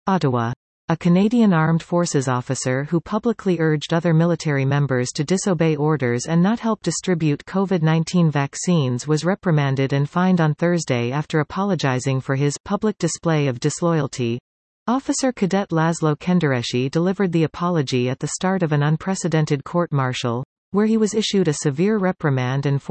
Ottawa. A Canadian Armed Forces officer who publicly urged other military members to disobey orders and not help distribute COVID-19 vaccines was reprimanded and fined on Thursday after apologizing for his public display of disloyalty. Officer Cadet Laszlo Kenderecki delivered the apology at the start of an unprecedented court-martial, where he was issued a severe reprimand and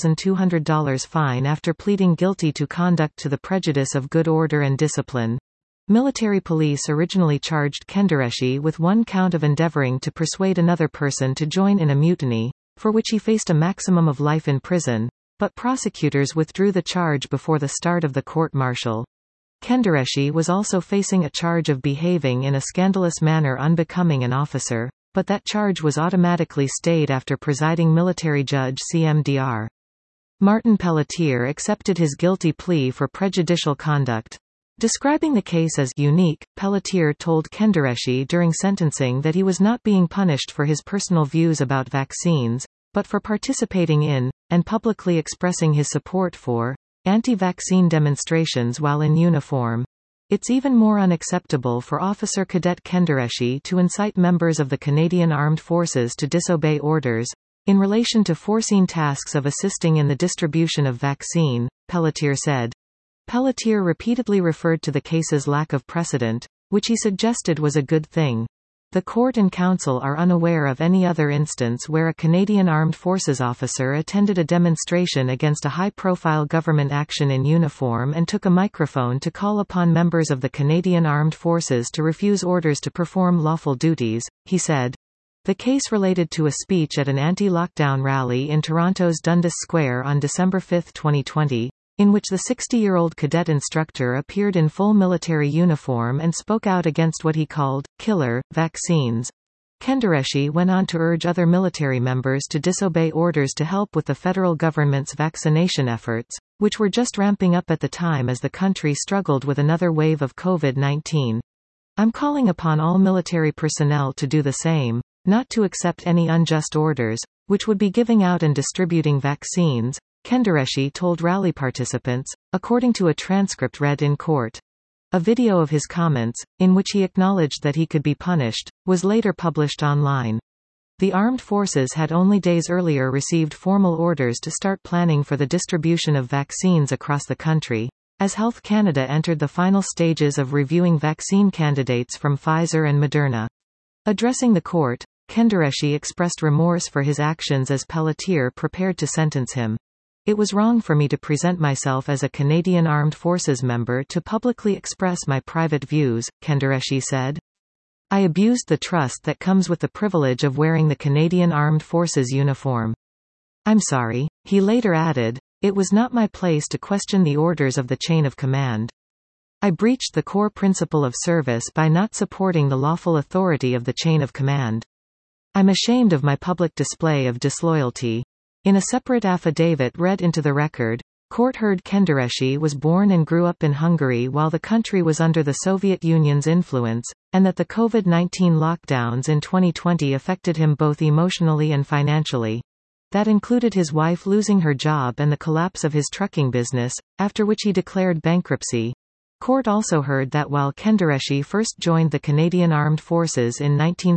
$4,200 fine after pleading guilty to conduct to the prejudice of good order and discipline. Military police originally charged Kenderecki with one count of endeavoring to persuade another person to join in a mutiny, for which he faced a maximum of life in prison, but prosecutors withdrew the charge before the start of the court-martial. Kenderecki was also facing a charge of behaving in a scandalous manner unbecoming an officer, but that charge was automatically stayed after presiding military judge CMDR. Martin Pelletier accepted his guilty plea for prejudicial conduct. Describing the case as unique, Pelletier told Kenderecki during sentencing that he was not being punished for his personal views about vaccines, but for participating in, and publicly expressing his support for, anti-vaccine demonstrations while in uniform. It's even more unacceptable for Officer Cadet Kenderecki to incite members of the Canadian Armed Forces to disobey orders, in relation to foreseen tasks of assisting in the distribution of vaccine, Pelletier said. Pelletier repeatedly referred to the case's lack of precedent, which he suggested was a good thing. The court and council are unaware of any other instance where a Canadian Armed Forces officer attended a demonstration against a high-profile government action in uniform and took a microphone to call upon members of the Canadian Armed Forces to refuse orders to perform lawful duties, he said. The case related to a speech at an anti-lockdown rally in Toronto's Dundas Square on December 5, 2020. In which the 60-year-old cadet instructor appeared in full military uniform and spoke out against what he called killer vaccines. Kenderecki went on to urge other military members to disobey orders to help with the federal government's vaccination efforts, which were just ramping up at the time as the country struggled with another wave of COVID-19. I'm calling upon all military personnel to do the same, not to accept any unjust orders, which would be giving out and distributing vaccines, Kenderecki told rally participants, according to a transcript read in court. A video of his comments, in which he acknowledged that he could be punished, was later published online. The armed forces had only days earlier received formal orders to start planning for the distribution of vaccines across the country, as Health Canada entered the final stages of reviewing vaccine candidates from Pfizer and Moderna. Addressing the court, Kenderecki expressed remorse for his actions as Pelletier prepared to sentence him. It was wrong for me to present myself as a Canadian Armed Forces member to publicly express my private views, Kenderecki said. I abused the trust that comes with the privilege of wearing the Canadian Armed Forces uniform. I'm sorry, he later added, it was not my place to question the orders of the chain of command. I breached the core principle of service by not supporting the lawful authority of the chain of command. I'm ashamed of my public display of disloyalty. In a separate affidavit read into the record, court heard Kenderecki was born and grew up in Hungary while the country was under the Soviet Union's influence, and that the COVID-19 lockdowns in 2020 affected him both emotionally and financially. That included his wife losing her job and the collapse of his trucking business, after which he declared bankruptcy. Court also heard that while Kenderecki first joined the Canadian Armed Forces in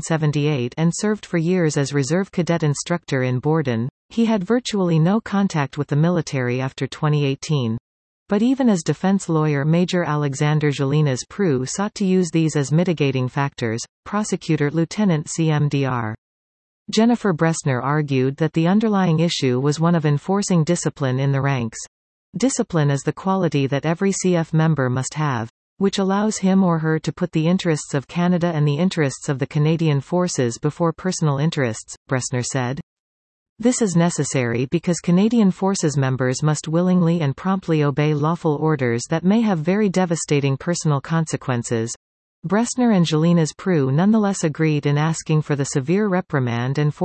1978 and served for years as reserve cadet instructor in Borden, he had virtually no contact with the military after 2018. But even as defense lawyer Major Alexander Gélinas Prou sought to use these as mitigating factors, prosecutor Lieutenant CMDR. Jennifer Bressner argued that the underlying issue was one of enforcing discipline in the ranks. Discipline is the quality that every CF member must have, which allows him or her to put the interests of Canada and the interests of the Canadian Forces before personal interests, Bressner said. This is necessary because Canadian Forces members must willingly and promptly obey lawful orders that may have very devastating personal consequences. Bressner and Gélinas Prou nonetheless agreed in asking for the severe reprimand and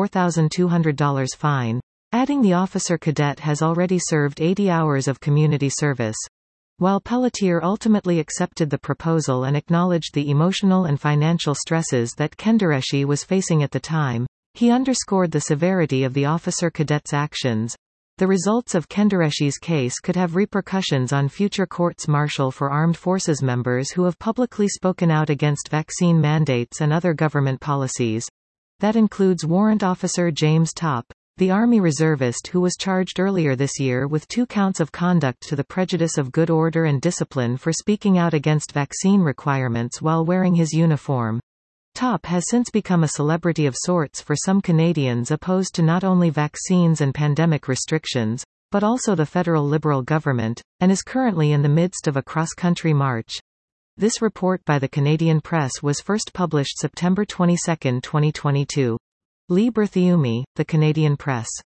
$4,200 fine, adding the officer cadet has already served 80 hours of community service. While Pelletier ultimately accepted the proposal and acknowledged the emotional and financial stresses that Kenderecki was facing at the time, he underscored the severity of the officer cadet's actions. The results of Kendareshi's case could have repercussions on future courts-martial for armed forces members who have publicly spoken out against vaccine mandates and other government policies. That includes Warrant Officer James Topp, the Army reservist who was charged earlier this year with 2 counts of conduct to the prejudice of good order and discipline for speaking out against vaccine requirements while wearing his uniform. Topp has since become a celebrity of sorts for some Canadians opposed to not only vaccines and pandemic restrictions, but also the federal Liberal government, and is currently in the midst of a cross-country march. This report by the Canadian Press was first published September 22, 2022. Lee Berthiaume, The Canadian Press.